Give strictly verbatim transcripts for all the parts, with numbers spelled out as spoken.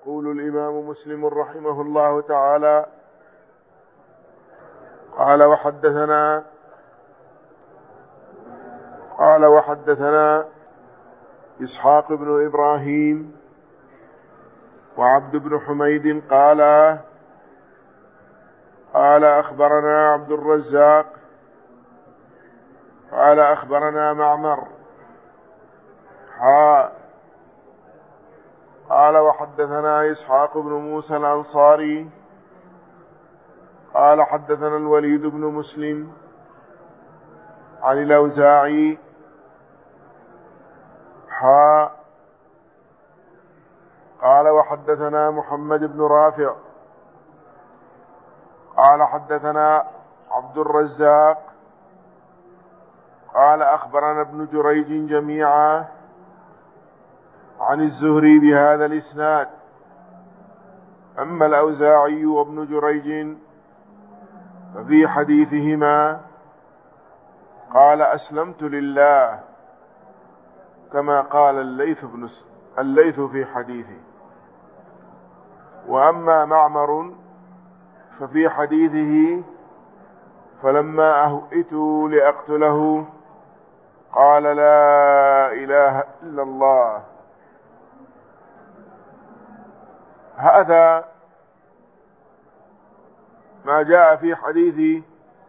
يقول الإمام مسلم رحمه الله تعالى: قال وحدثنا قال وحدثنا إسحاق بن إبراهيم وعبد بن حميد قال قال أخبرنا عبد الرزاق قال أخبرنا معمر حا قال وحدثنا إسحاق بن موسى الأنصاري قال حدثنا الوليد بن مسلم عن الأوزاعي حا قال وحدثنا محمد بن رافع قال حدثنا عبد الرزاق قال أخبرنا ابن جريج جميعا عن الزهري بهذا الإسناد. أما الأوزاعي وابن جريج ففي حديثهما قال أسلمت لله كما قال الليث بن الليث في حديثه. وأما معمر ففي حديثه فلما أهئت لأقتله قال لا إله إلا الله. هذا ما جاء في حديث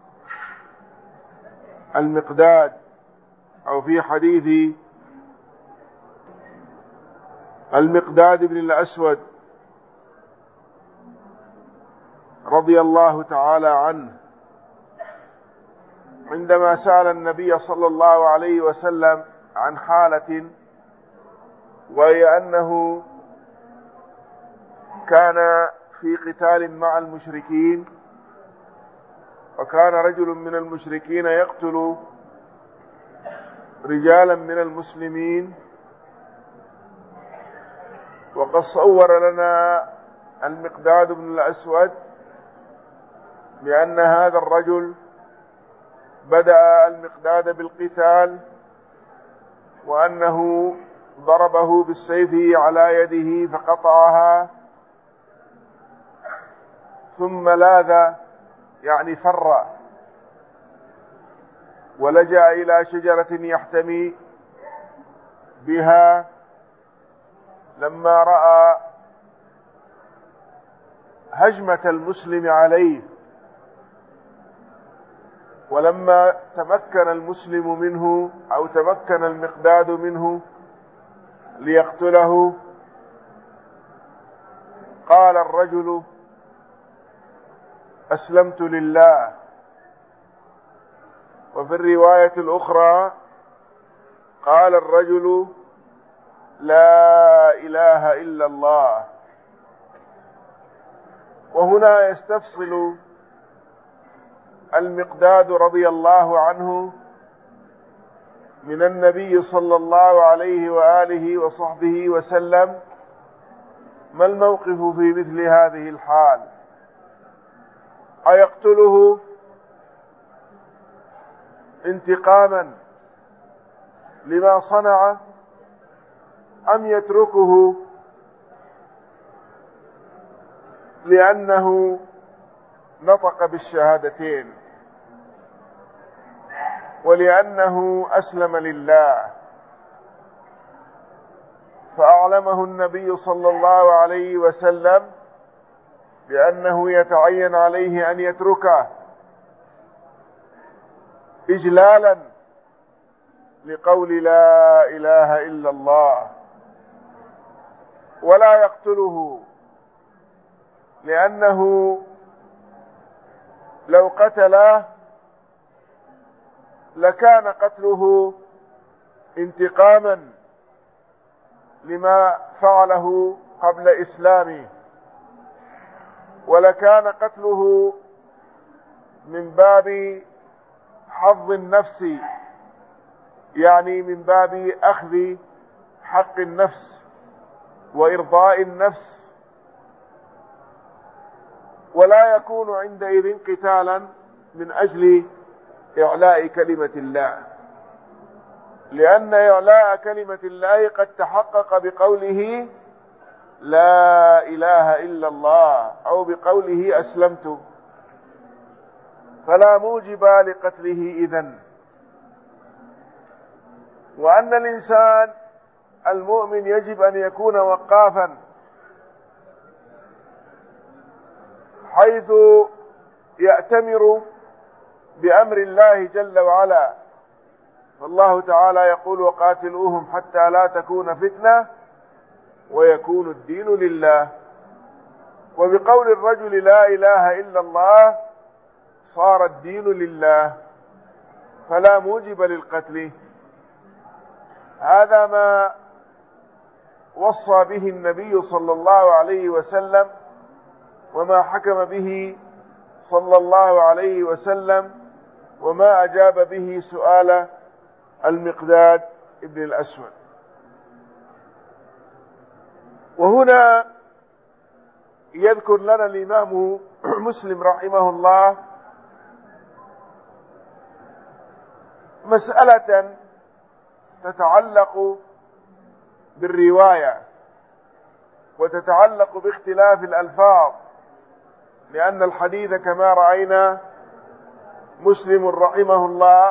المقداد أو في حديث المقداد بن الأسود رضي الله تعالى عنه عندما سأل النبي صلى الله عليه وسلم عن حالة، وهي أنه كان في قتال مع المشركين، وكان رجل من المشركين يقتل رجالا من المسلمين، وقد صور لنا المقداد بن الأسود بأن هذا الرجل بدأ المقداد بالقتال، وأنه ضربه بالسيف على يده فقطعها، ثم لاذ يعني فر ولجأ إلى شجرة يحتمي بها لما رأى هجمة المسلم عليه، ولما تمكن المسلم منه أو تمكن المقداد منه ليقتله قال الرجل أسلمت لله. وفي الرواية الأخرى قال الرجل لا إله إلا الله. وهنا يستفصل المقداد رضي الله عنه من النبي صلى الله عليه وآله وصحبه وسلم ما الموقف في مثل هذه الحال؟ أيقتله انتقاما لما صنع أم يتركه لأنه نطق بالشهادتين ولأنه أسلم لله؟ فأعلمه النبي صلى الله عليه وسلم بأنه يتعين عليه أن يتركه إجلالا لقول لا إله إلا الله، ولا يقتله، لأنه لو قتله لكان قتله انتقاما لما فعله قبل إسلامه، ولكان قتله من باب حظ النفس، يعني من باب أخذ حق النفس وإرضاء النفس، ولا يكون عندئذ قتالا من أجل إعلاء كلمة الله، لأن إعلاء كلمة الله قد تحقق بقوله لا إله إلا الله أو بقوله أسلمت، فلا موجب لقتله إذن. وأن الإنسان المؤمن يجب أن يكون وقافا حيث يأتمر بأمر الله جل وعلا، فالله تعالى يقول وقاتلوهم حتى لا تكون فتنة ويكون الدين لله. وبقول الرجل لا إله إلا الله صار الدين لله، فلا موجب للقتل. هذا ما وصى به النبي صلى الله عليه وسلم، وما حكم به صلى الله عليه وسلم، وما أجاب به سؤال المقداد ابن الأسود. وهنا يذكر لنا الإمام مسلم رحمه الله مسألة تتعلق بالرواية وتتعلق باختلاف الألفاظ، لأن الحديث كما رأينا مسلم رحمه الله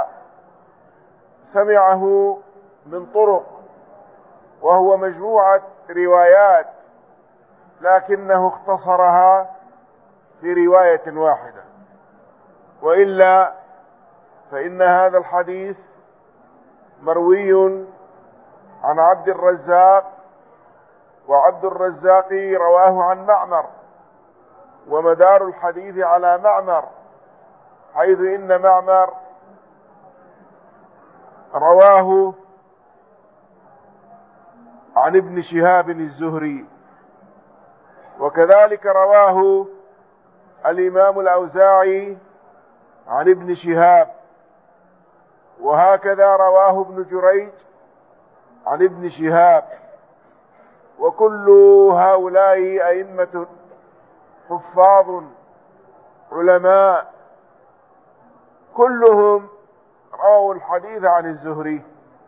سمعه من طرق، وهو مجموعة روايات، لكنه اختصرها في رواية واحدة، وإلا فإن هذا الحديث مروي عن عبد الرزاق، وعبد الرزاق رواه عن معمر، ومدار الحديث على معمر، حيث إن معمر رواه عن ابن شهاب الزهري، وكذلك رواه الإمام الأوزاعي عن ابن شهاب، وهكذا رواه ابن جريج عن ابن شهاب. وكل هؤلاء أئمة حفاظ علماء، كلهم رووا الحديث عن الزهري،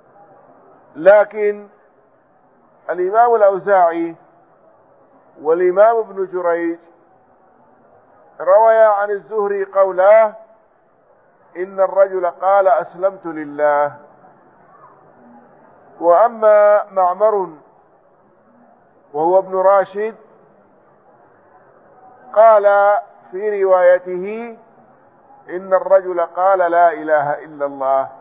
لكن الإمام الأوزاعي والإمام ابن جريج رويا عن الزهري قوله إن الرجل قال أسلمت لله. وأما معمر وهو ابن راشد قال في روايته إن الرجل قال لا إله إلا الله.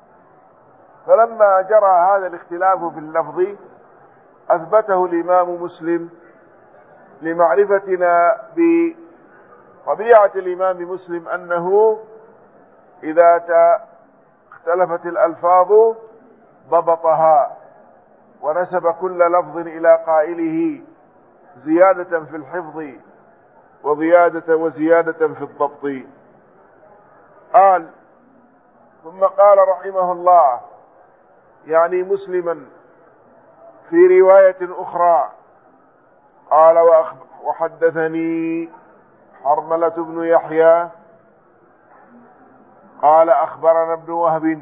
فلما جرى هذا الاختلاف في اللفظ أثبته الإمام مسلم لمعرفتنا بطبيعة الإمام مسلم أنه إذا اختلفت الألفاظ ضبطها ونسب كل لفظ إلى قائله زيادة في الحفظ وزيادة وزيادة في الضبط. قال ثم قال رحمه الله يعني مسلما في رواية أخرى قال وحدثني حرملة بن يحيى قال أخبرنا ابن وهب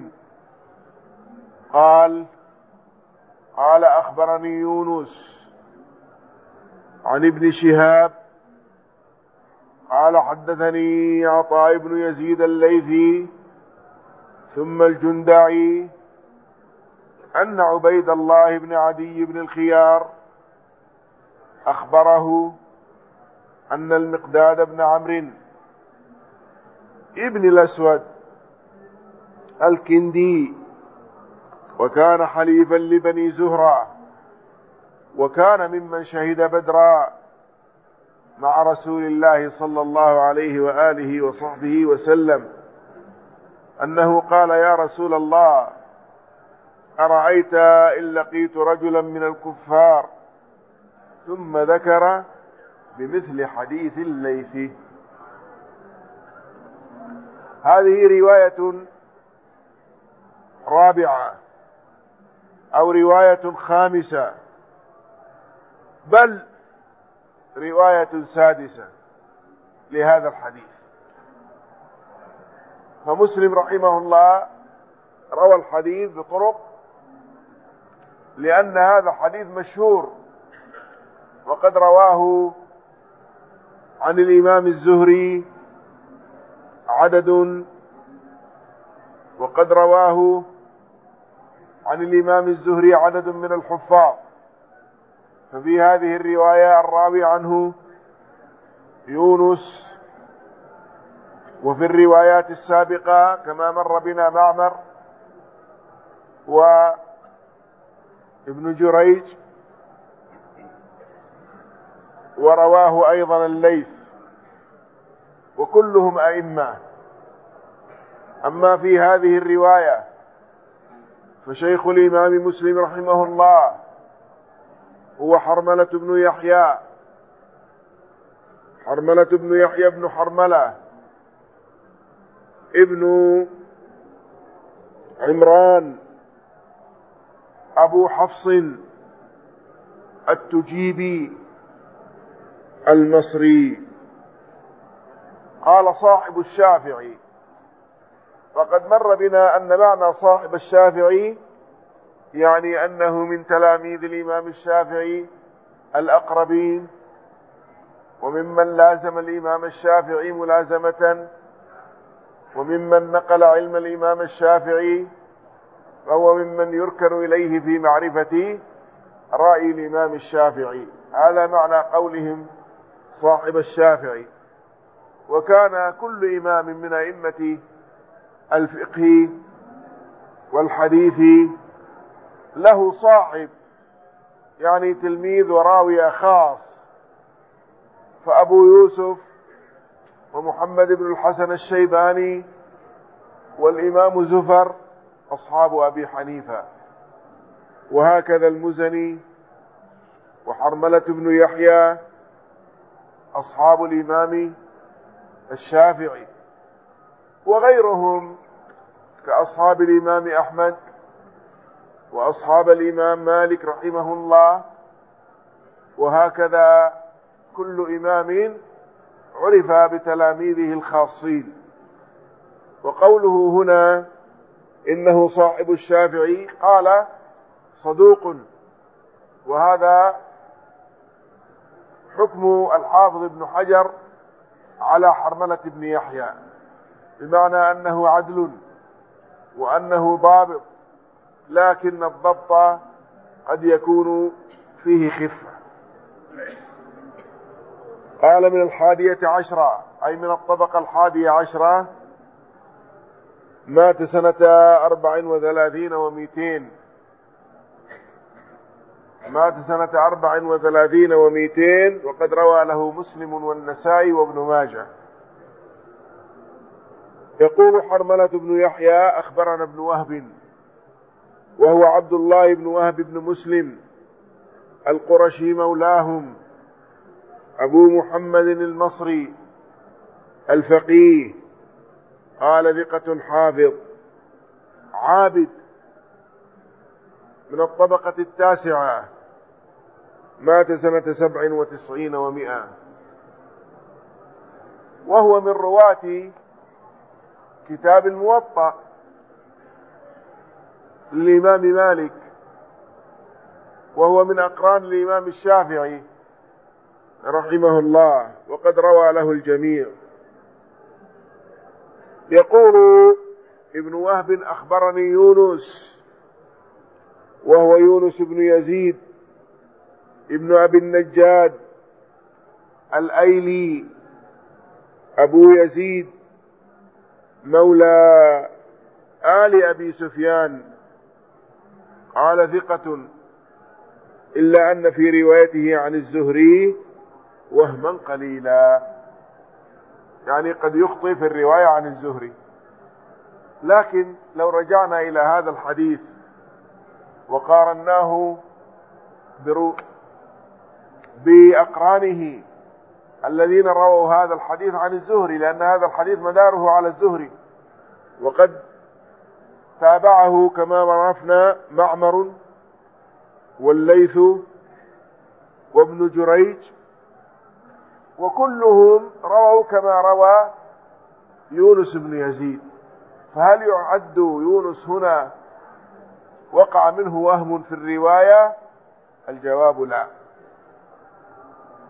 قال قال أخبرني يونس عن ابن شهاب قال حدثني عطاء بن يزيد الليثي ثم الجندعي أن عبيد الله بن عدي بن الخيار أخبره أن المقداد بن عمرو ابن الأسود الكندي وكان حليفا لبني زهرة وكان ممن شهد بدرا مع رسول الله صلى الله عليه وآله وصحبه وسلم أنه قال يا رسول الله أرأيت إن لقيت رجلا من الكفار، ثم ذكر بمثل حديث الليث. هذه رواية رابعة أو رواية خامسة، بل رواية سادسة لهذا الحديث. فمسلم رحمه الله روى الحديث بطرق، لأن هذا الحديث مشهور وقد رواه عن الإمام الزهري عدد وقد رواه عن الإمام الزهري عدد من الحفاظ. ففي هذه الرواية الراوي عنه يونس، وفي الروايات السابقة كما مر بنا معمر وابن جريج، ورواه أيضا الليث، وكلهم أئمة. أما في هذه الرواية فشيخ الإمام مسلم رحمه الله هو حرملة بن يحيى حرملة بن يحيى بن حرملة ابن عمران أبو حفص التجيبي المصري. قال صاحب الشافعي، وقد مر بنا أن معنى صاحب الشافعي يعني أنه من تلاميذ الإمام الشافعي الأقربين، وممن لازم الإمام الشافعي ملازمة، وممن نقل علم الإمام الشافعي، وهو ممن يركن إليه في معرفة رأي الإمام الشافعي. هذا معنى قولهم صاحب الشافعي. وكان كل إمام من أئمة الفقه والحديث له صاحب، يعني تلميذ وراوي خاص. فأبو يوسف ومحمد بن الحسن الشيباني والإمام زفر أصحاب أبي حنيفة، وهكذا المزني وحرملة بن يحيى أصحاب الإمام الشافعي، وغيرهم كأصحاب الإمام أحمد وأصحاب الإمام مالك رحمه الله. وهكذا كل إمام عرف بتلاميذه الخاصين. وقوله هنا إنه صاحب الشافعي قال صدوق، وهذا حكم الحافظ ابن حجر على حرملة بن يحيى، بمعنى أنه عدل وأنه ضابط، لكن الضبط قد يكون فيه خفة. قال من الحادية عشرة، أي من الطبقة الحادية عشرة، مات سنة أربع وثلاثين ومئتين مات سنة أربع وثلاثين ومئتين وقد روى له مسلم والنسائي وابن ماجه. يقول حرملة بن يحيى أخبرنا ابن وهب، وهو عبد الله بن وهب بن مسلم القرشي مولاهم، أبو محمد المصري الفقيه، قال ثقة حافظ عابد من الطبقة التاسعة، مات سنة سبع وتسعين ومئة، وهو من رواة كتاب الموطأ للإمام مالك، وهو من أقران الإمام الشافعي رحمه الله، وقد روى له الجميع. يقول ابن وهب أخبرني يونس، وهو يونس بن يزيد ابن أبي النجاد الأيلي أبو يزيد مولى آل أبي سفيان، قال ثقة، إلا أن في روايته عن الزهري وهما قليلا، يعني قد يخطئ في الرواية عن الزهري. لكن لو رجعنا إلى هذا الحديث وقارناه بأقرانه الذين رووا هذا الحديث عن الزهري، لأن هذا الحديث مداره على الزهري، وقد تابعه كما عرفنا معمر والليث وابن جريج، وكلهم رووا كما روى يونس بن يزيد. فهل يعد يونس هنا وقع منه وهم في الرواية؟ الجواب لا.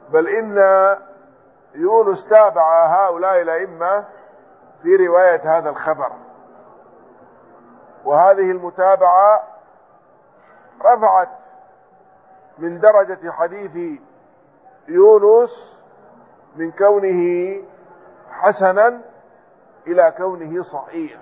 بل إن يونس تابع هؤلاء الأئمة في رواية هذا الخبر، وهذه المتابعة رفعت من درجة حديث يونس من كونه حسنا إلى كونه صحيح.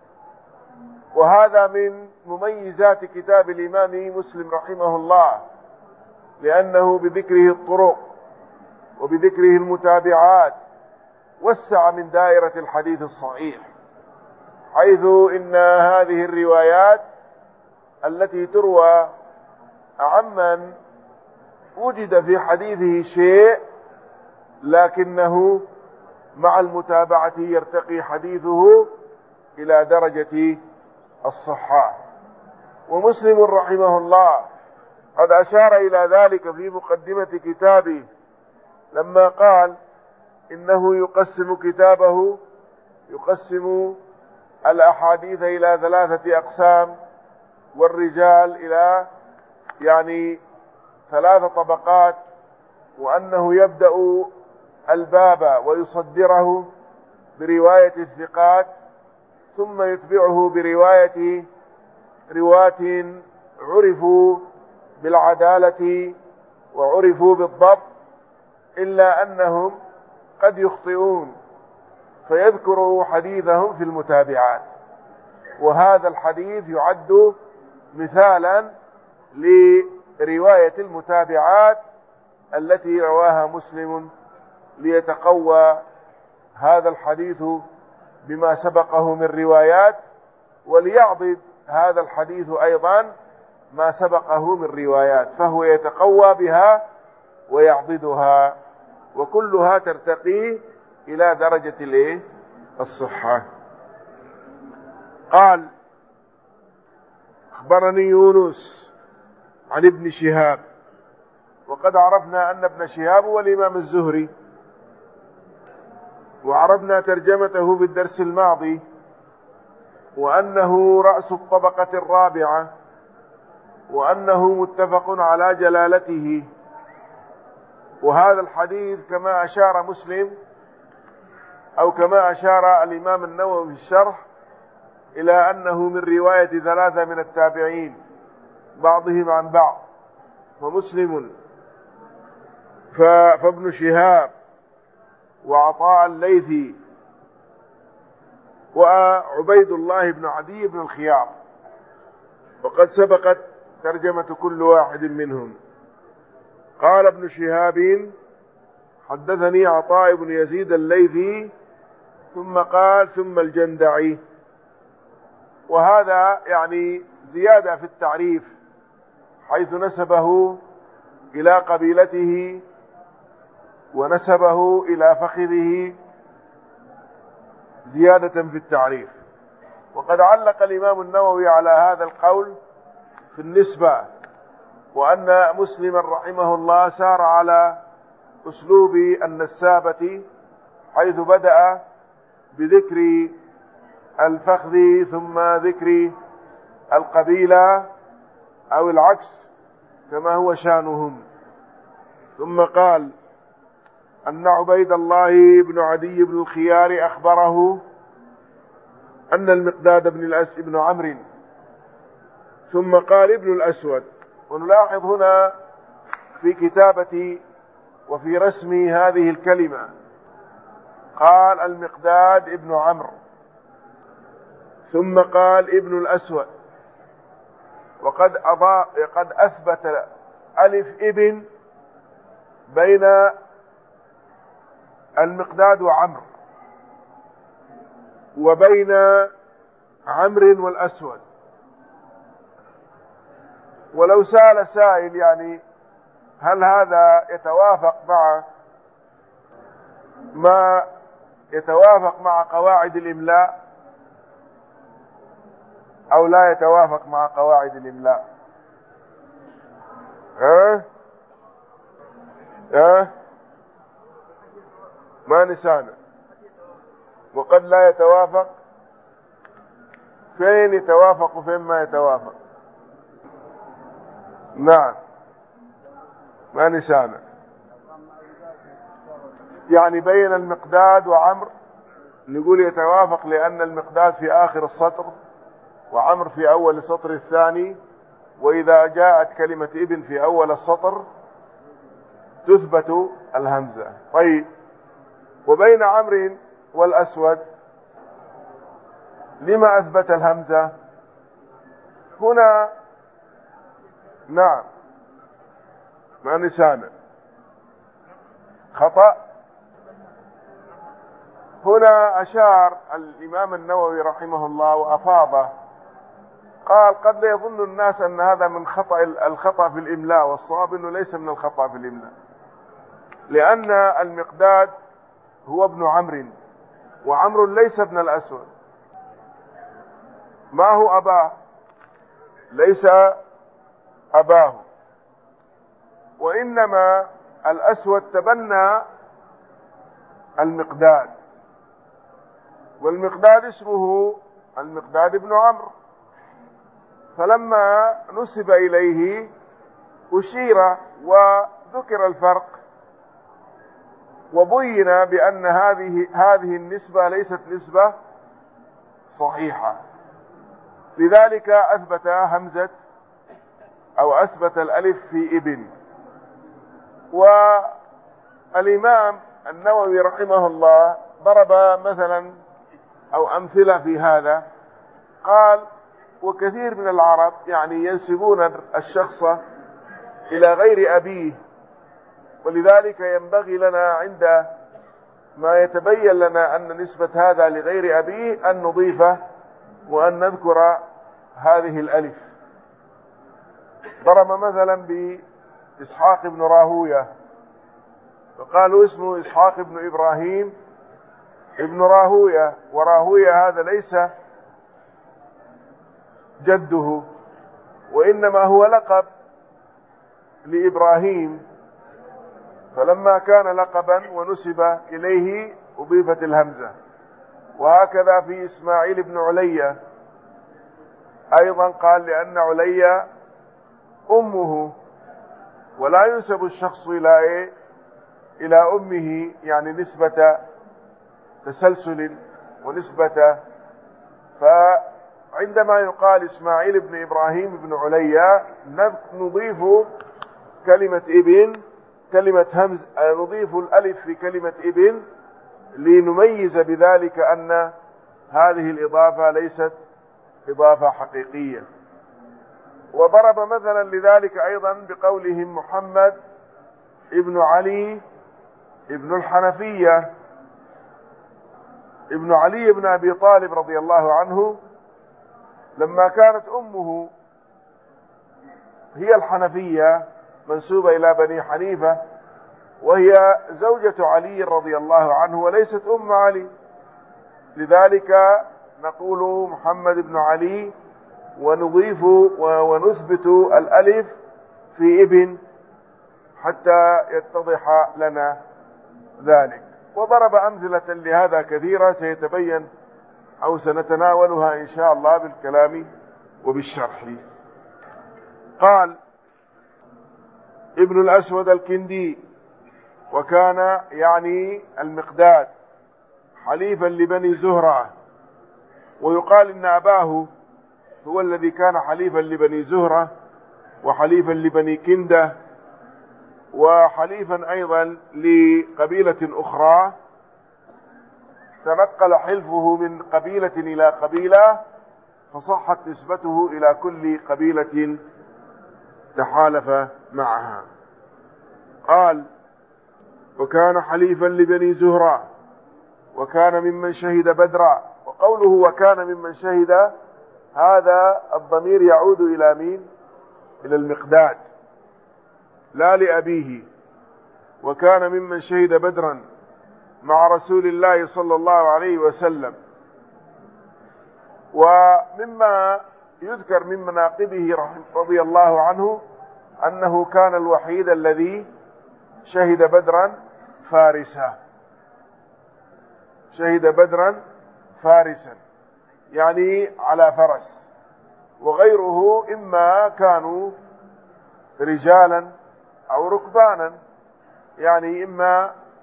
وهذا من مميزات كتاب الإمام مسلم رحمه الله، لأنه بذكره الطرق وبذكره المتابعات وسع من دائرة الحديث الصحيح، حيث إن هذه الروايات التي تروى عمن وجد في حديثه شيء لكنه مع المتابعة يرتقي حديثه إلى درجة الصحة. ومسلم رحمه الله قد أشار إلى ذلك في مقدمة كتابه لما قال إنه يقسم كتابه يقسم الأحاديث إلى ثلاثة أقسام، والرجال إلى يعني ثلاث طبقات، وأنه يبدأ الباب ويصدره برواية الثقات، ثم يتبعه برواية رواة عرفوا بالعدالة وعرفوا بالضبط، إلا أنهم قد يخطئون فيذكروا حديثهم في المتابعات. وهذا الحديث يعد مثالا لرواية المتابعات التي رواها مسلم ليتقوى هذا الحديث بما سبقه من روايات، وليعضد هذا الحديث أيضا ما سبقه من روايات، فهو يتقوى بها ويعضدها، وكلها ترتقي إلى درجة الايه الصحة. قال: أخبرني يونس عن ابن شهاب. وقد عرفنا أن ابن شهاب هو الإمام الزهري، وعرفنا ترجمته في الدرس الماضي، وأنه رأس الطبقة الرابعة، وأنه متفق على جلالته. وهذا الحديث كما أشار مسلم أو كما أشار الإمام النووي في الشرح إلى أنه من رواية ثلاثة من التابعين بعضهم عن بعض، فمسلم فابن شهاب وعطاء الليثي وعبيد الله بن عدي بن الخيار، وقد سبقت ترجمة كل واحد منهم. قال ابن شهاب: حدثني عطاء بن يزيد الليثي، ثم قال: ثم الجندعي. وهذا يعني زيادة في التعريف، حيث نسبه إلى قبيلته ونسبه إلى فخذه، زيادة في التعريف. وقد علق الإمام النووي على هذا القول في النسبة، وأن مسلما رحمه الله سار على أسلوب النسابة، حيث بدأ بذكر الفخذ ثم ذكر القبيلة أو العكس كما هو شانهم، ثم قال أن عبيد الله بن عدي بن الخيار أخبره أن المقداد بن الأس بن عمرو، ثم قال ابن الأسود. ونلاحظ هنا في كتابة وفي رسم هذه الكلمة قال المقداد ابن عمرو، ثم قال ابن الأسود، وقد أضاء قد أثبت ألف ابن بين المقداد وعمرو وبين عمرو والأسود. ولو سأل سائل يعني هل هذا يتوافق مع ما يتوافق مع قواعد الإملاء أو لا يتوافق مع قواعد الإملاء؟ ها ها ما نسامع. وقد لا يتوافق، فين يتوافق وفين ما يتوافق؟ نعم ما نسامع. يعني بين المقداد وعمرو نقول يتوافق، لأن المقداد في آخر السطر وعمرو في أول السطر الثاني، وإذا جاءت كلمة ابن في أول السطر تثبت الهمزة. طيب، وبين عمرو والأسود لما أثبت الهمزة هنا؟ نعم، ماني سامع. خطأ. هنا أشار الإمام النووي رحمه الله وأفاضه، قال قد لا يظن الناس أن هذا من خطأ الخطأ في الإملاء، والصواب أنه ليس من الخطأ في الإملاء، لأن المقداد هو ابن عمرو، وعمرو ليس ابن الأسود. ما هو أباه؟ ليس أباه، وإنما الأسود تبنى المقداد، والمقداد اسمه المقداد بن عمرو، فلما نسب إليه أشير وذكر الفرق، وبين بأن هذه هذه النسبة ليست نسبة صحيحة، لذلك أثبت همزة أو أثبت الألف في ابن. والإمام النووي رحمه الله ضرب مثلا أو أمثلة في هذا، قال وكثير من العرب يعني ينسبون الشخص إلى غير أبيه، ولذلك ينبغي لنا عند ما يتبين لنا أن نسبة هذا لغير أبيه أن نضيفه وأن نذكر هذه الألف. ضرب مثلا بإسحاق بن راهوية، فقالوا اسمه إسحاق بن إبراهيم ابن راهوية، وراهوية هذا ليس جده، وإنما هو لقب لإبراهيم، فلما كان لقبا ونسب إليه أضيفت الهمزة. وهكذا في إسماعيل بن علية أيضا، قال لأن علية أمه، ولا ينسب الشخص إلى إيه؟ إلى أمه، يعني نسبة تسلسل ونسبة. فعندما يقال إسماعيل بن إبراهيم بن علية نضيف كلمة ابن، كلمة همز، نضيف الألف في كلمة ابن لنميز بذلك أن هذه الإضافة ليست إضافة حقيقية. وضرب مثلا لذلك أيضا بقولهم محمد ابن علي ابن الحنفية، ابن علي بن أبي طالب رضي الله عنه، لما كانت أمه هي الحنفية منسوبة إلى بني حنيفة، وهي زوجة علي رضي الله عنه وليست أم علي، لذلك نقول محمد بن علي ونضيف ونثبت الألف في ابن حتى يتضح لنا ذلك. وضرب أمثلة لهذا كثيرة سيتبين أو سنتناولها إن شاء الله بالكلام وبالشرح. قال ابن الأسود الكندي، وكان يعني المقداد حليفا لبني زهرة، ويقال إن أباه هو الذي كان حليفا لبني زهرة وحليفا لبني كندة وحليفا أيضا لقبيلة أخرى، تنقل حلفه من قبيلة إلى قبيلة فصحت نسبته إلى كل قبيلة تحالف معها. قال وكان حليفا لبني زهرة وكان ممن شهد بدرا. وقوله وكان ممن شهد، هذا الضمير يعود إلى مين؟ إلى المقداد لا لأبيه. وكان ممن شهد بدرا مع رسول الله صلى الله عليه وسلم. ومما يذكر من مناقبه رضي الله عنه أنه كان الوحيد الذي شهد بدرا فارسا، شهد بدرا فارسا يعني على فرس، وغيره إما كانوا رجالا أو ركبانا، يعني إما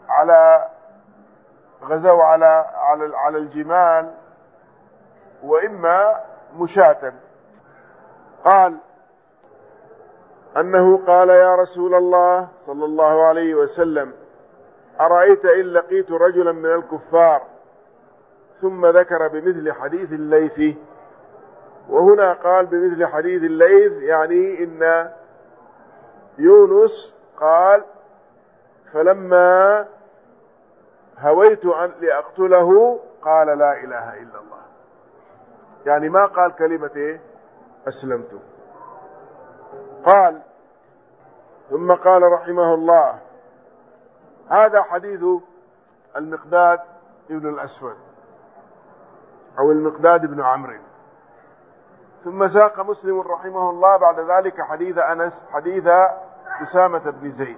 على غزوا على على على الجمال، وإما مشاة. قال أنه قال: يا رسول الله صلى الله عليه وسلم، أرأيت إن لقيت رجلا من الكفار، ثم ذكر بمثل حديث الليث. وهنا قال بمثل حديث الليث، يعني إن يونس قال: فلما هويت أن لأقتله قال: لا إله إلا الله. يعني ما قال كلمة إيه؟ أسلمت. قال: ثم قال رحمه الله: هذا حديث المقداد ابن الأسود أو المقداد بن عمرو. ثم ساق مسلم رحمه الله بعد ذلك حديث أنس، حديث أسامة بن زيد،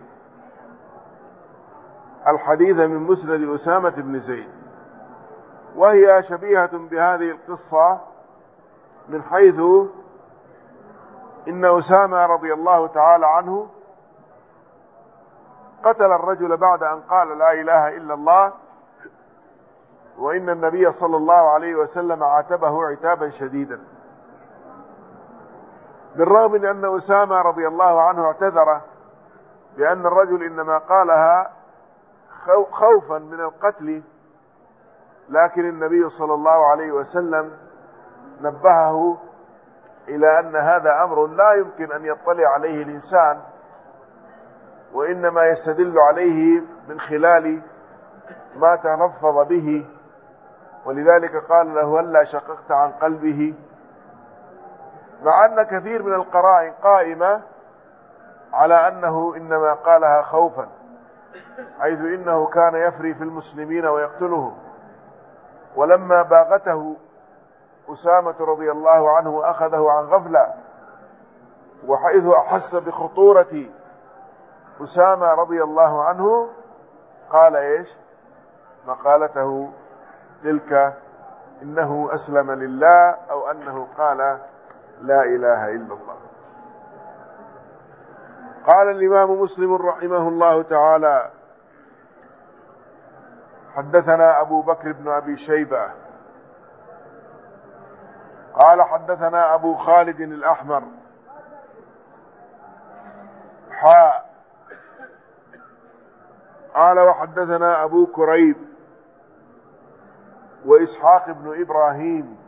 الحديث من مسند أسامة بن زيد، وهي شبيهة بهذه القصة من حيث إن أسامة رضي الله تعالى عنه قتل الرجل بعد أن قال: لا إله إلا الله، وإن النبي صلى الله عليه وسلم عاتبه عتابا شديدا، بالرغم من أن أسامة رضي الله عنه اعتذر بأن الرجل إنما قالها خوفا من القتل، لكن النبي صلى الله عليه وسلم نبهه إلى أن هذا أمر لا يمكن أن يطلع عليه الإنسان، وإنما يستدل عليه من خلال ما تلفظ به، ولذلك قال له: هلا شققت عن قلبه، مع أن كثير من القرائن قائمة على أنه إنما قالها خوفا، حيث إنه كان يفري في المسلمين ويقتلهم، ولما باغته أسامة رضي الله عنه أخذه عن غفلة، وحيث أحس بخطورة أسامة رضي الله عنه قال إيش مقالته تلك: إنه أسلم لله، أو أنه قال: لا إله إلا الله. قال الإمام مسلم رحمه الله تعالى: حدثنا أبو بكر بن أبي شيبة قال حدثنا أبو خالد الأحمر حاء قال وحدثنا أبو كريب وإسحاق بن إبراهيم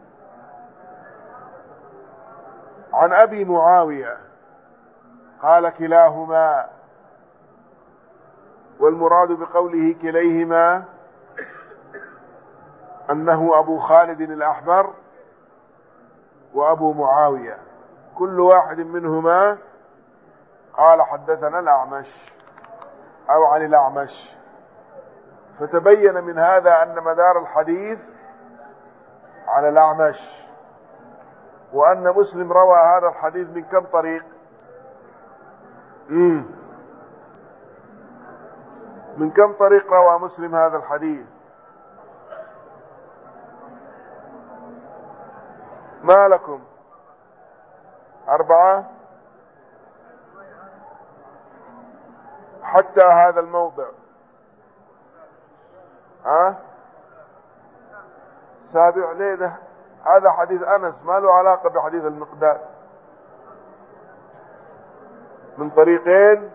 عن أبي معاوية قال: كلاهما، والمراد بقوله كليهما أنه أبو خالد الأحمر وأبو معاوية، كل واحد منهما قال: حدثنا الأعمش أو عن الأعمش. فتبين من هذا أن مدار الحديث على الأعمش، وأن مسلم روى هذا الحديث من كم طريق؟ مم. من كم طريق روى مسلم هذا الحديث؟ ما لكم؟ أربعة حتى هذا الموضع. ها أه؟ سابع ليه ده؟ هذا حديث أنس ما له علاقة بحديث المقداد. من طريقين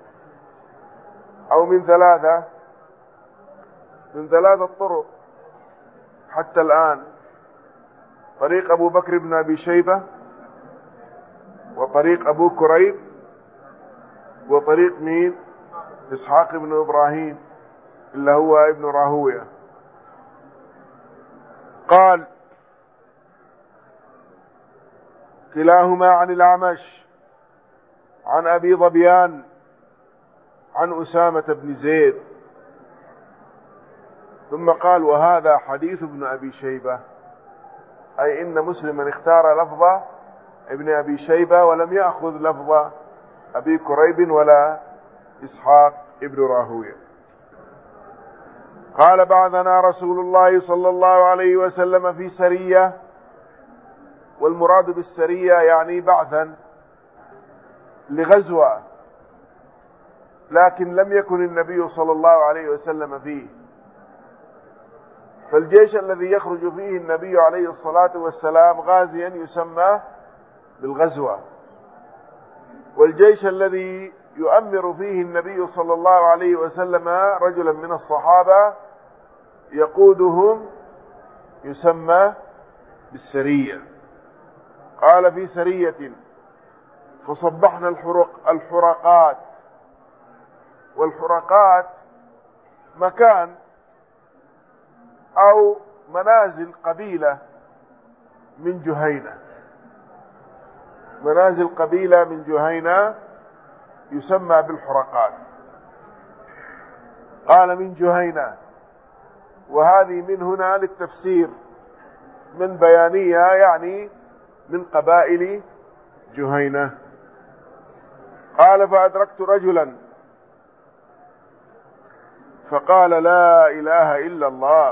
أو من ثلاثة؟ من ثلاثة طرق حتى الآن: طريق أبو بكر بن أبي شيبة، وطريق أبو كريب، وطريق مين؟ إسحاق بن إبراهيم اللي هو ابن راهوية. قال: كلاهما عن الأعمش عن أبي ظبيان عن أسامة بن زيد. ثم قال: وهذا حديث ابن أبي شيبة، أي إن مسلما اختار لفظ ابن أبي شيبة ولم يأخذ لفظ أبي كريب ولا إسحاق ابن راهوية. قال: بعثنا رسول الله صلى الله عليه وسلم في سرية، والمراد بالسرية يعني بعثا لغزوة، لكن لم يكن النبي صلى الله عليه وسلم فيه. فالجيش الذي يخرج فيه النبي عليه الصلاة والسلام غازيا يسمى بالغزوة، والجيش الذي يؤمر فيه النبي صلى الله عليه وسلم رجلا من الصحابة يقودهم يسمى بالسرية. قال في سرية فصبحنا الحرق الحرقات، والحرقات مكان أو منازل قبيلة من جهينة، منازل قبيلة من جهينة يسمى بالحرقات. قال من جهينة، وهذه من هنا للتفسير من بيانية، يعني من قبائل جهينة. قال فأدركت رجلا فقال لا إله إلا الله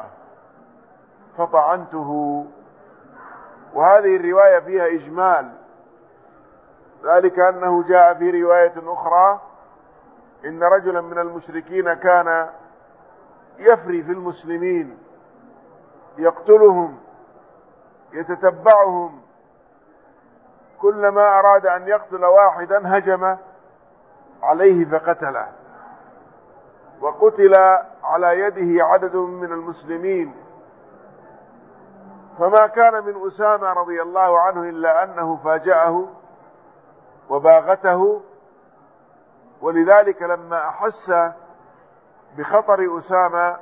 فطعنته. وهذه الرواية فيها إجمال، ذلك أنه جاء في رواية أخرى إن رجلا من المشركين كان يفري في المسلمين يقتلهم يتتبعهم، كلما أراد أن يقتل واحدا هجم عليه فقتله، وقتل على يده عدد من المسلمين. فما كان من أسامة رضي الله عنه إلا أنه فاجأه وباغته، ولذلك لما أحس بخطر أسامة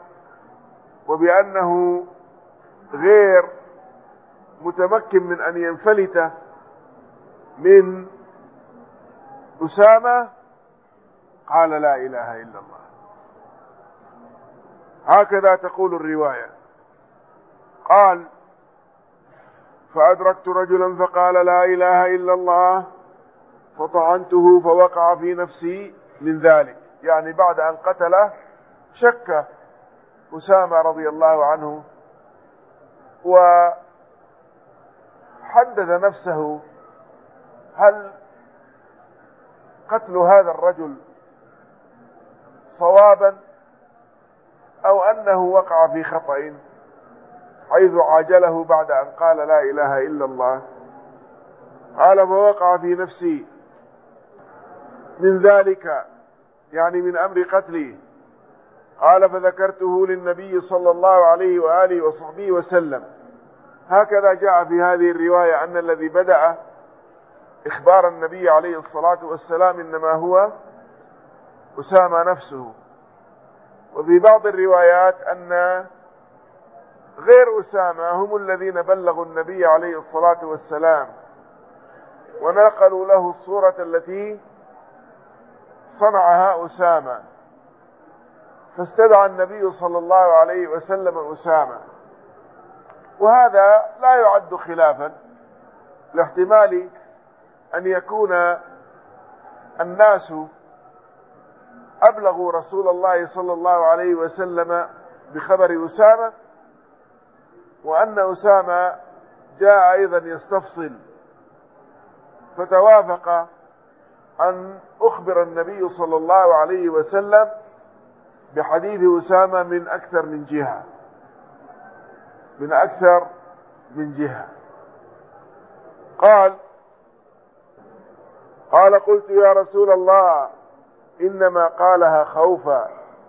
وبأنه غير متمكن من أن ينفلت من أسامة قال لا إله إلا الله. هكذا تقول الرواية. قال فأدركت رجلا فقال لا إله إلا الله فطعنته فوقع في نفسي من ذلك، يعني بعد أن قتله شك أسامة رضي الله عنه وحدث نفسه هل قتل هذا الرجل صوابا أو أنه وقع في خطأ حيث عاجله بعد أن قال لا إله إلا الله. قال فوقع في نفسي من ذلك، يعني من أمر قتله. قال فذكرته للنبي صلى الله عليه وآله وصحبه وسلم. هكذا جاء في هذه الرواية أن الذي بدأ إخبار النبي عليه الصلاة والسلام إنما هو أسامة نفسه. وفي بعض الروايات أن غير أسامة هم الذين بلغوا النبي عليه الصلاة والسلام ونقلوا له الصورة التي صنعها أسامة، فاستدعى النبي صلى الله عليه وسلم أسامة. وهذا لا يعد خلافا، لاحتمال أن يكون الناس أبلغوا رسول الله صلى الله عليه وسلم بخبر أسامة، وأن أسامة جاء أيضا يستفصل، فتوافق أن أخبر النبي صلى الله عليه وسلم بحديث أسامة من أكثر من جهة من أكثر من جهة. قال قال قلت يا رسول الله إنما قالها خوفا،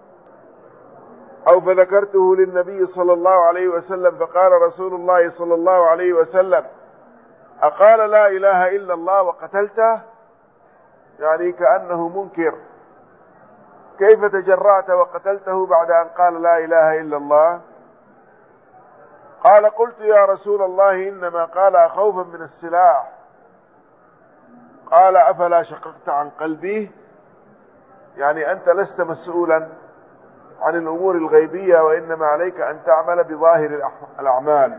أو فذكرته للنبي صلى الله عليه وسلم فقال رسول الله صلى الله عليه وسلم أقال لا إله إلا الله وقتلته، يعني كأنه منكر، كيف تجرأت وقتلته بعد أن قال لا إله إلا الله؟ قال قلت يا رسول الله إنما قال خوفا من السلاح. قال أفلا شققت عن قلبي، يعني أنت لست مسؤولا عن الأمور الغيبية، وإنما عليك أن تعمل بظاهر الأعمال.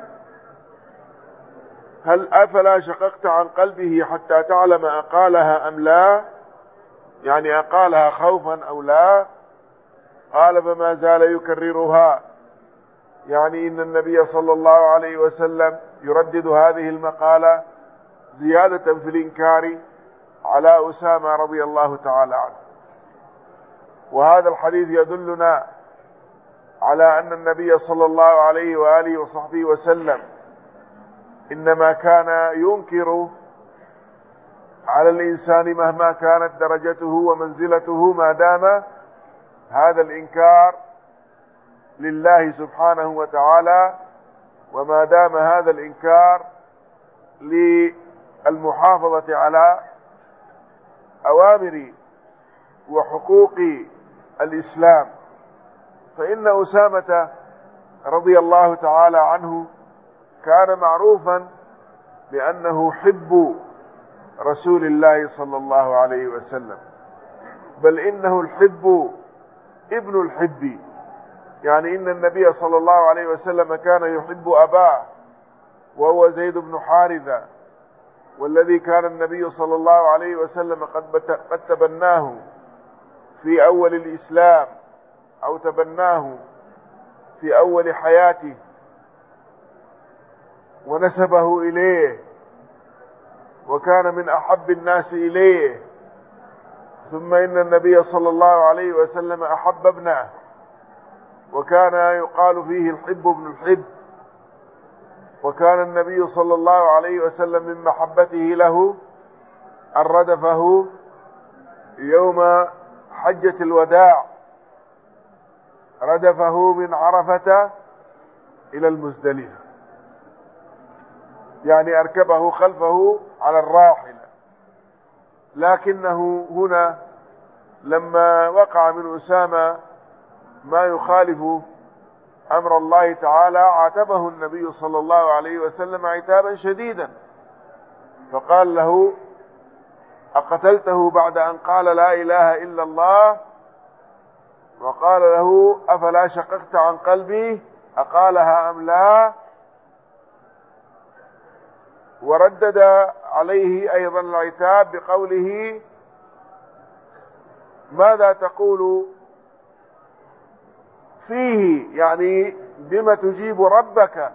هل أفلا شققت عن قلبه حتى تعلم أقالها أم لا، يعني أقالها خوفا أو لا؟ قال فما زال يكررها، يعني إن النبي صلى الله عليه وسلم يردد هذه المقالة زيادة في الإنكار على أسامة رضي الله تعالى عنه. وهذا الحديث يدلنا على أن النبي صلى الله عليه وآله وصحبه وسلم إنما كان ينكر على الإنسان مهما كانت درجته ومنزلته ما دام هذا الإنكار لله سبحانه وتعالى، وما دام هذا الإنكار للمحافظة على أوامر وحقوق الإسلام. فإن أسامة رضي الله تعالى عنه كان معروفا بأنه حب رسول الله صلى الله عليه وسلم، بل إنه الحب ابن الحب، يعني إن النبي صلى الله عليه وسلم كان يحب أباه وهو زيد بن حارثة، والذي كان النبي صلى الله عليه وسلم قد تبناه في أول الإسلام أو تبناه في أول حياته ونسبه إليه وكان من أحب الناس إليه. ثم إن النبي صلى الله عليه وسلم أحب ابنه وكان يقال فيه الحب ابن الحب، وكان النبي صلى الله عليه وسلم من محبته له أن ردفه يوم حجة الوداع، ردفه من عرفة إلى المزدلفة، يعني أركبه خلفه على الراحلة. لكنه هنا لما وقع من أسامة ما يخالف أمر الله تعالى عاتبه النبي صلى الله عليه وسلم عتابا شديدا، فقال له: أقتلته بعد أن قال لا إله إلا الله؟ وقال له: أفلا شققت عن قلبي أقالها أم لا؟ وردد عليه أيضا العتاب بقوله: ماذا تقول فيه، يعني بما تجيب ربك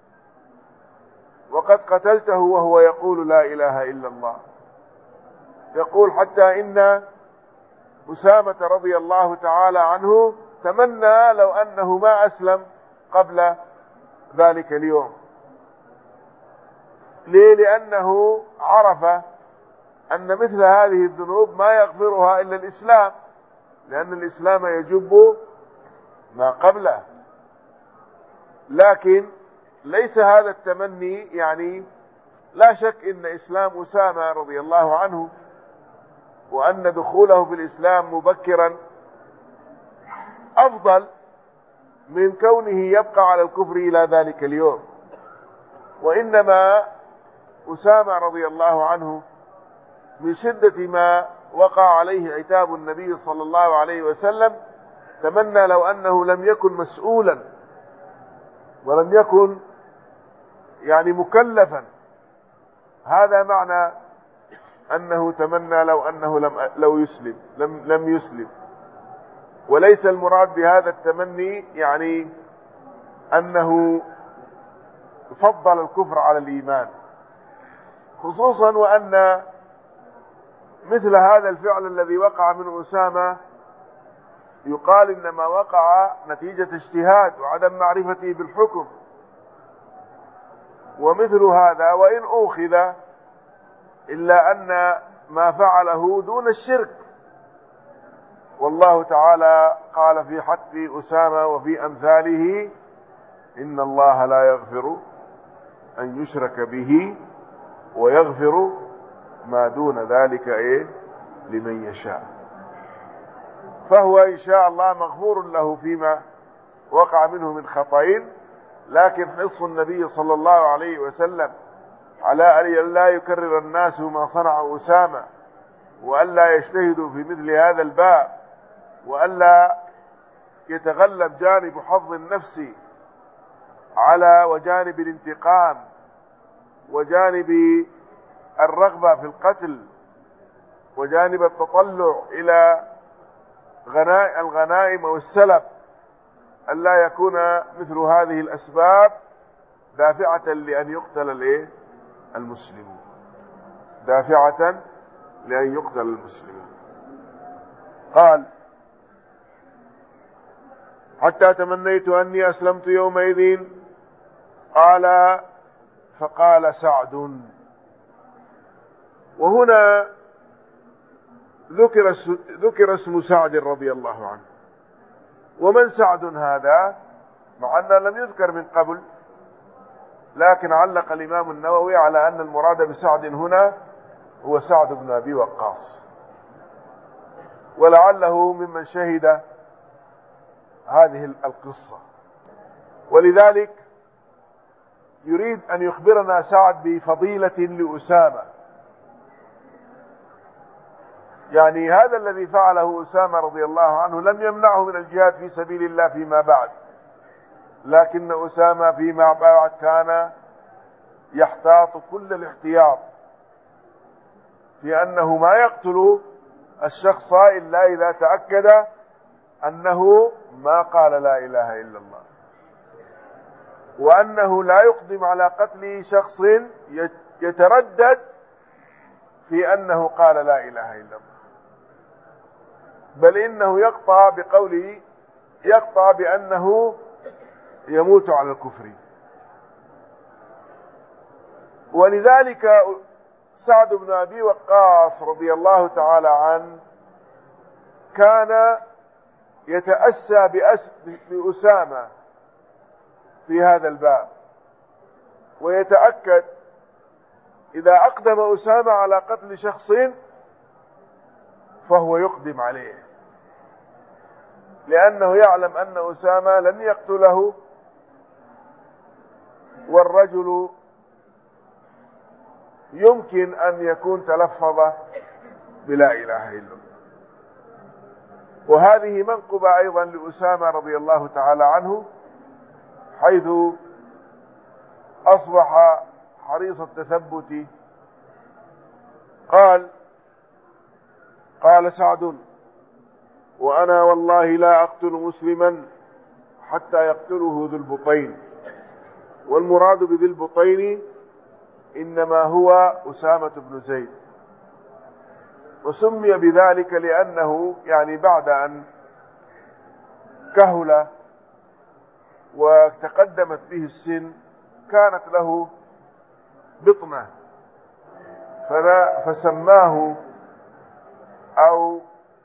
وقد قتلته وهو يقول لا إله إلا الله. يقول حتى إن أسامة رضي الله تعالى عنه تمنى لو أنه ما أسلم قبل ذلك اليوم. ليه؟ لأنه عرف أن مثل هذه الذنوب ما يغفرها إلا الإسلام، لأن الإسلام يجب ما قبله. لكن ليس هذا التمني، يعني لا شك إن إسلام أسامة رضي الله عنه وأن دخوله في الإسلام مبكرا أفضل من كونه يبقى على الكفر إلى ذلك اليوم. وإنما أسامة رضي الله عنه من شدة ما وقع عليه عتاب النبي صلى الله عليه وسلم تمنى لو أنه لم يكن مسؤولا ولم يكن يعني مكلفا. هذا معنى أنه تمنى لو أنه لم لو يسلم لم لم يسلم. وليس المراد بهذا التمني يعني أنه فضل الكفر على الإيمان، خصوصا وأن مثل هذا الفعل الذي وقع من أسامة يقال إنما وقع نتيجة اجتهاد وعدم معرفته بالحكم. ومثل هذا وإن أوخذ إلا أن ما فعله دون الشرك، والله تعالى قال في حق أسامة وفي أمثاله: إن الله لا يغفر أن يشرك به ويغفر ما دون ذلك إيه لمن يشاء. فهو إن شاء الله مغفور له فيما وقع منه من خطأ، لكن حرص النبي صلى الله عليه وسلم على أن لا يكرر الناس ما صنع أسامة، وأن لا يجتهدوا في مثل هذا الباب، وأن لا يتغلب جانب حظ النفس على وجانب الانتقام وجانب الرغبة في القتل وجانب التطلع إلى الغنائم والسلب، أن لا يكون مثل هذه الأسباب دافعة لأن يقتل الايه المسلمون، دافعة لأن يقتل المسلمون. قال: حتى تمنيت أني أسلمت يومئذ. قال فقال سعد. وهنا ذكر ذكر اسم سعد رضي الله عنه. ومن سعد هذا؟ مع أنه لم يذكر من قبل، لكن علق الإمام النووي على أن المراد بسعد هنا هو سعد بن أبي وقاص، ولعله ممن شهد هذه القصة، ولذلك يريد أن يخبرنا سعد بفضيلة لأسامة. يعني هذا الذي فعله أسامة رضي الله عنه لم يمنعه من الجهاد في سبيل الله فيما بعد، لكن أسامة فيما بعد كان يحتاط كل الاحتياط في أنه ما يقتل الشخص إلا إذا تأكد أنه ما قال لا إله إلا الله، وأنه لا يقدم على قتل شخص يتردد في أنه قال لا إله إلا الله، بل إنه يقطع بقوله يقطع بأنه يموت على الكفر. ولذلك سعد بن أبي وقاص رضي الله تعالى عنه كان يتأسى بأسامة في هذا الباب، ويتأكد إذا أقدم أسامة على قتل شخص فهو يقدم عليه، لأنه يعلم أن أسامة لن يقتله، والرجل يمكن أن يكون تلفظ بلا إله إلا الله. وهذه منقبة أيضا لأسامة رضي الله تعالى عنه، حيث أصبح حريص التثبت. قال قال سعد: وأنا والله لا أقتل مسلما حتى يقتله ذو البطين. والمراد بذي البطين إنما هو أسامة بن زيد، وسمي بذلك لأنه يعني بعد أن كهل وتقدمت به السن كانت له بطنة، فسماه أو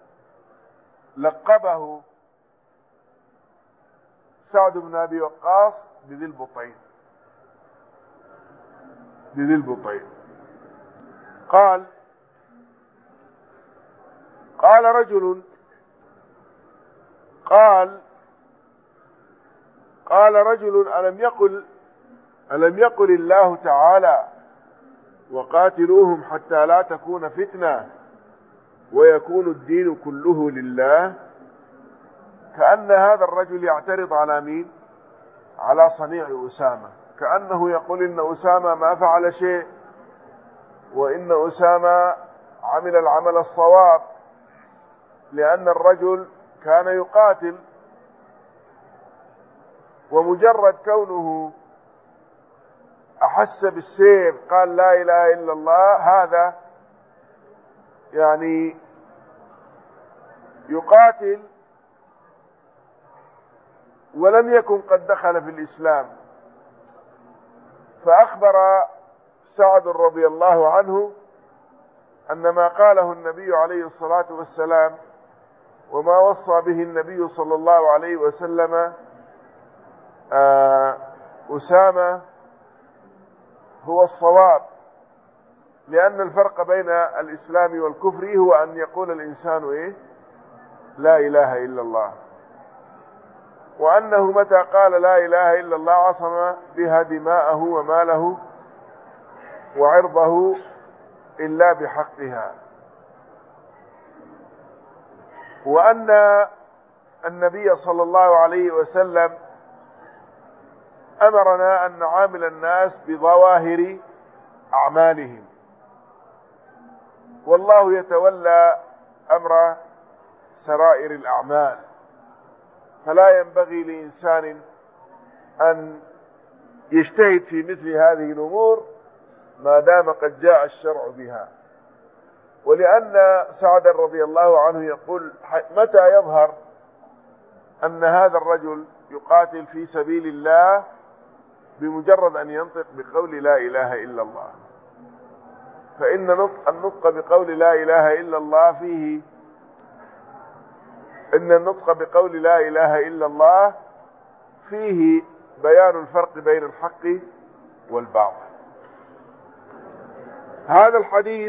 لقبه سعد بن أبي وقاص بذي البطين بذي البطين. قال قال رجل قال قال رجل ألم يقل ألم يقل الله تعالى: وقاتلوهم حتى لا تكون فتنة ويكون الدين كله لله؟ كأن هذا الرجل يعترض على مين؟ على صنيع أسامة، كأنه يقول إن أسامة ما فعل شيء، وإن أسامة عمل العمل الصواب، لأن الرجل كان يقاتل، ومجرد كونه أحس بالسيف قال لا إله إلا الله، هذا يعني يقاتل ولم يكن قد دخل في الإسلام. فأخبر سعد رضي الله عنه أن ما قاله النبي عليه الصلاة والسلام وما وصى به النبي صلى الله عليه وسلم أسامة هو الصواب، لأن الفرق بين الإسلام والكفر هو أن يقول الإنسان إيه؟ لا إله إلا الله، وأنه متى قال لا إله إلا الله عصم بها دماءه وماله وعرضه إلا بحقها. وأن النبي صلى الله عليه وسلم أمرنا أن نعامل الناس بظواهر أعمالهم، والله يتولى أمر سرائر الأعمال، فلا ينبغي لإنسان أن يجتهد في مثل هذه الأمور ما دام قد جاء الشرع بها. ولأن سعد رضي الله عنه يقول: متى يظهر أن هذا الرجل يقاتل في سبيل الله بمجرد أن ينطق بقول لا إله إلا الله، فإن نطق النطق بقول لا إله إلا الله فيه إن النطق بقول لا إله إلا الله فيه بيان الفرق بين الحق والباطل. هذا الحديث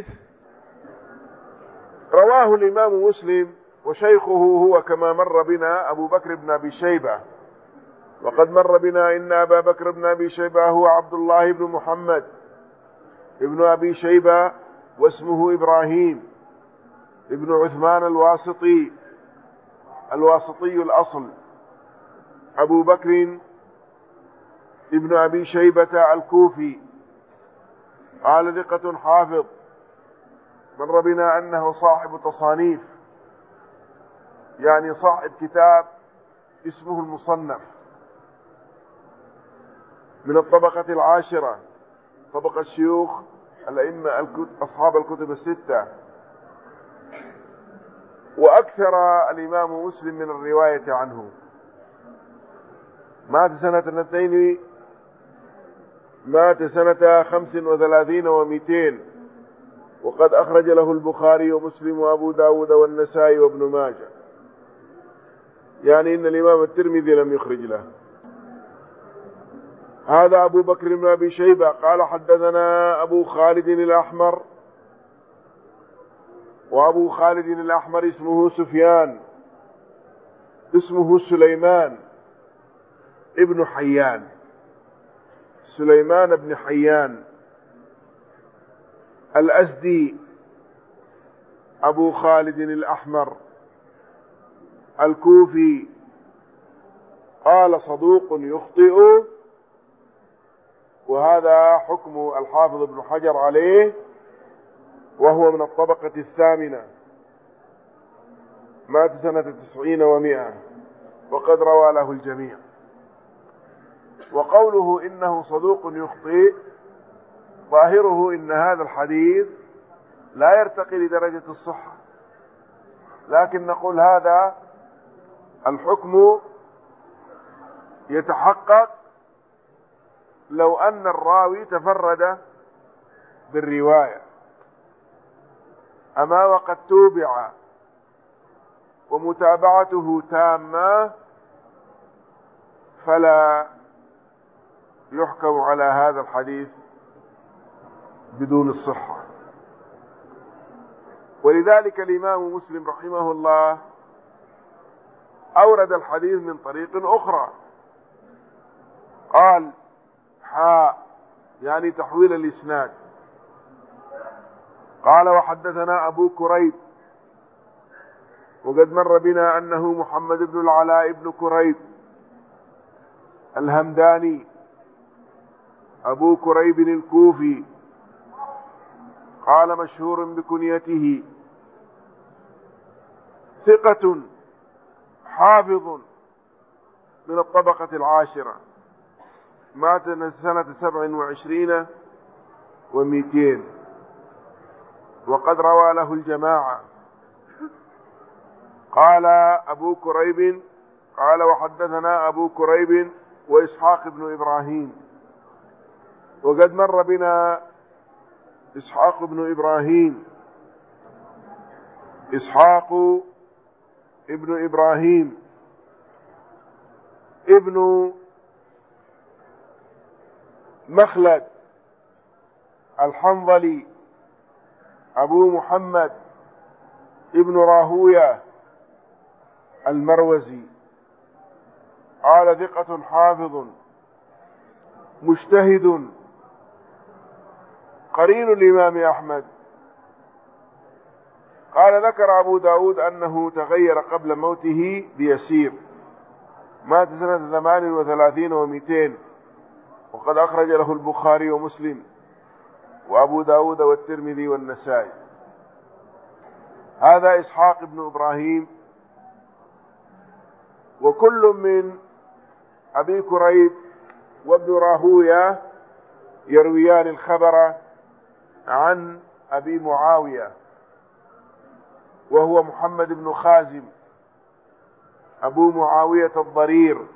رواه الإمام مسلم، وشيخه هو كما مر بنا أبو بكر بن أبي شيبة، وقد مر بنا إن أبا بكر بن أبي شيبة هو عبد الله بن محمد ابن أبي شيبة، واسمه إبراهيم ابن عثمان الواسطي الواسطي الأصل، أبو بكر ابن أبي شيبة الكوفي، قال ثقة حافظ، مر بنا أنه صاحب تصانيف، يعني صاحب كتاب اسمه المصنف، من الطبقة العاشرة، طبقة شيوخ الأئمة أصحاب الكتب الستة، وأكثر الإمام مسلم من الرواية عنه. مات سنة اثنتين مات سنة خمس وثلاثين ومئتين، وقد أخرج له البخاري ومسلم وأبو داود والنسائي وابن ماجه، يعني إن الإمام الترمذي لم يخرج له. هذا أبو بكر بن أبي شيبة قال حدثنا أبو خالد الأحمر، وأبو خالد الأحمر اسمه سفيان، اسمه سليمان ابن حيان، سليمان بن حيان الأزدي أبو خالد الأحمر الكوفي، قال صدوق يخطئ، وهذا حكم الحافظ ابن حجر عليه، وهو من الطبقة الثامنة، مات سنة تسعين ومائة، وقد روى له الجميع. وقوله إنه صدوق يخطئ ظاهره إن هذا الحديث لا يرتقي لدرجة الصحة، لكن نقول هذا الحكم يتحقق لو أن الراوي تفرد بالرواية، أما وقد توبع ومتابعته تامة فلا يحكم على هذا الحديث بدون الصحة. ولذلك الإمام مسلم رحمه الله أورد الحديث من طريق أخرى، قال حاء يعني تحويل الإسناد، قال وحدثنا أبو كريب، وقد مر بنا أنه محمد بن العلاء بن كريب الهمداني أبو كريب الكوفي، قال مشهور بكنيته، ثقة حافظ من الطبقة العاشرة، مات سنة سبع وعشرين ومئتين، وقد روى له الجماعة. قال أبو كريب قال وحدثنا أبو كريب وإسحاق بن إبراهيم، وقد مر بنا إسحاق بن إبراهيم إسحاق ابن إبراهيم ابن مخلد الحنظلي أبو محمد ابن راهوية المروزي، قال ثقة حافظ مجتهد قرين الإمام أحمد. قال ذكر أبو داود أنه تغير قبل موته بيسير، مات سنة ثمان وثلاثين ومئتين، وقد أخرج له البخاري ومسلم وأبو داود والترمذي والنسائي. هذا إسحاق بن إبراهيم، وكل من أبي كريب وابن راهوية يرويان الخبر عن أبي معاوية وهو محمد بن خازم أبو معاوية الضرير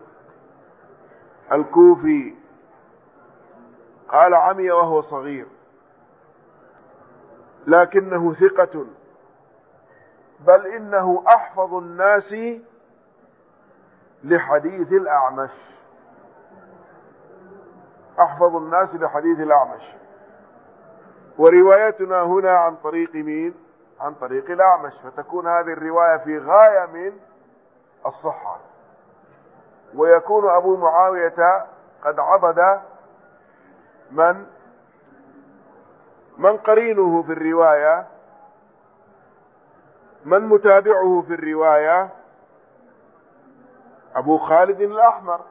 الكوفي، قال عمي وهو صغير، لكنه ثقة، بل إنه أحفظ الناس لحديث الأعمش، أحفظ الناس لحديث الأعمش. وروايتنا هنا عن طريق مين؟ عن طريق الأعمش، فتكون هذه الرواية في غاية من الصحة. ويكون أبو معاوية قد عضد من من قرينه في الرواية، من متابعه في الرواية، أبو خالد الأحمر.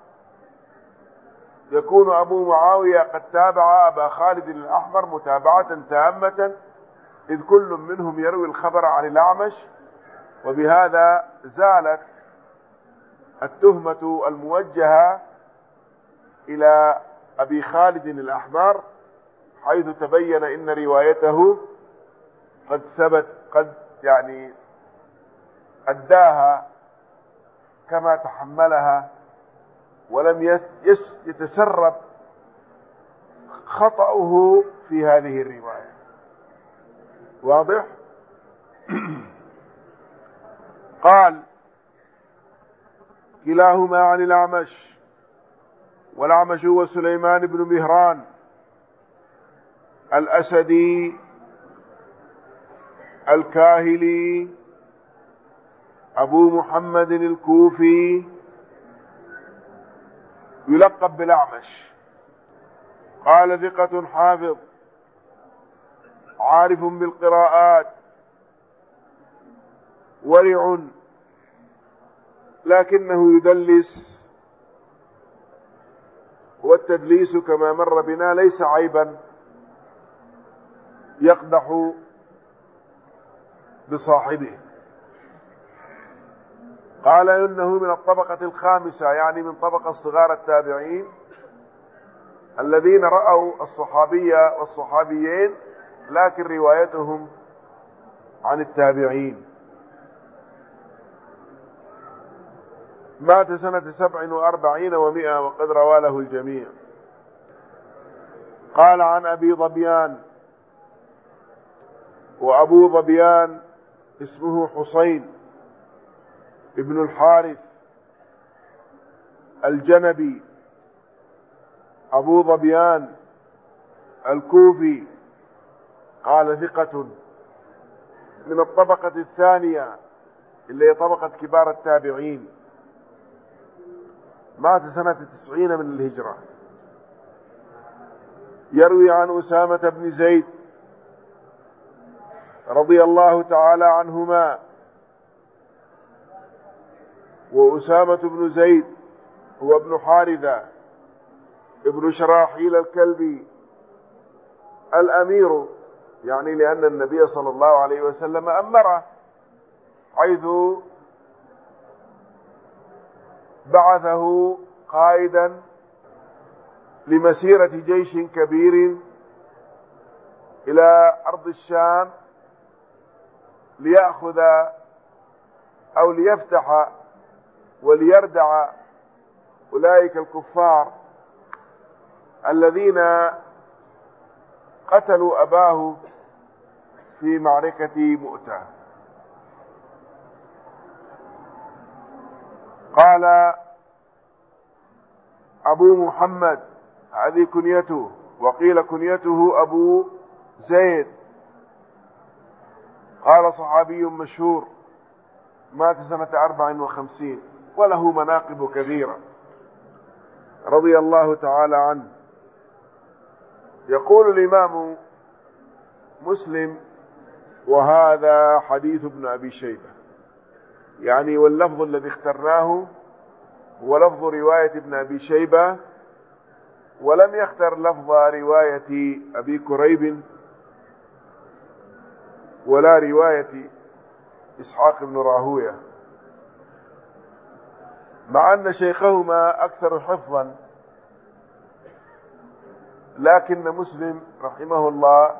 يكون أبو معاوية قد تابع أبا خالد الأحمر متابعة تامة، إذ كل منهم يروي الخبر عن الأعمش، وبهذا زالت التهمة الموجهة إلى أبي خالد الأحمر، حيث تبين إن روايته قد ثبت، قد يعني أداها كما تحملها، ولم يتسرب خطأه في هذه الرواية. واضح؟ قال كلاهما عن الأعمش، والأعمش هو سليمان بن مهران الأسدي الكاهلي أبو محمد الكوفي، يلقب بالأعمش. قال ثقة حافظ عارف بالقراءات، ورع، لكنه يدلس، والتدليس كما مر بنا ليس عيبا يقدح بصاحبه. قال إنه من الطبقة الخامسة، يعني من طبقة صغار التابعين الذين رأوا الصحابية والصحابيين، لكن روايتهم عن التابعين. مات سنة سبع وأربعين ومئة، وقد روى له الجميع. قال عن أبي ظبيان، وأبو ظبيان اسمه حسين ابن الحارث الجنبي، أبو ظبيان الكوفي، قال ثقة من الطبقة الثانية اللي هي طبقة كبار التابعين، مات سنة تسعين من الهجرة. يروي عن أسامة بن زيد رضي الله تعالى عنهما، وأسامة بن زيد هو ابن حارثة ابن شراحيل الكلبي الأمير، يعني لأن النبي صلى الله عليه وسلم أمره، حيث بعثه قائدا لمسيرة جيش كبير إلى أرض الشام ليأخذ أو ليفتح وليردع أولئك الكفار الذين قتلوا أباه في معركة مؤتة. قال أبو محمد، هذه كنيته، وقيل كنيته أبو زيد. قال صحابي مشهور، مات سنة أربع وخمسين، وله مناقب كثيرة رضي الله تعالى عنه. يقول الإمام مسلم: وهذا حديث ابن أبي شيبة، يعني واللفظ الذي اخترناه هو لفظ رواية ابن أبي شيبة، ولم يختر لفظ رواية أبي كريب ولا رواية إسحاق بن راهوية، مع أن شيخهما أكثر حفظا، لكن مسلم رحمه الله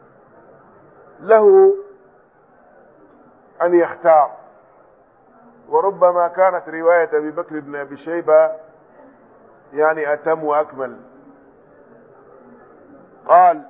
له أن يختار، وربما كانت رواية أبي بكر بن أبي شيبة يعني أتم وأكمل. قال: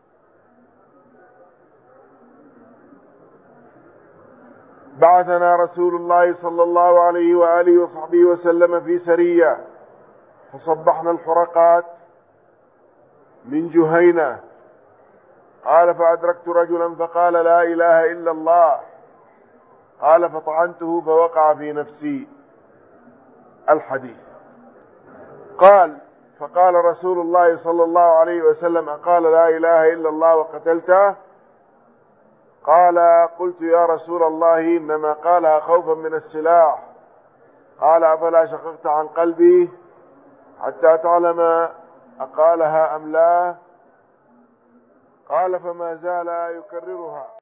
بعثنا رسول الله صلى الله عليه وآله وصحبه وسلم في سرية، فصبحنا الحرقات من جهينة. قال: فأدركت رجلا فقال: لا إله إلا الله. قال: فطعنته فوقع في نفسي. الحديث. قال: فقال رسول الله صلى الله عليه وسلم: قال لا إله إلا الله وقتلته؟ قال: قلت يا رسول الله إنما قالها خوفا من السلاح. قال: أفلا شققت عن قلبي حتى تعلم أقالها أم لا؟ قال: فما زال يكررها.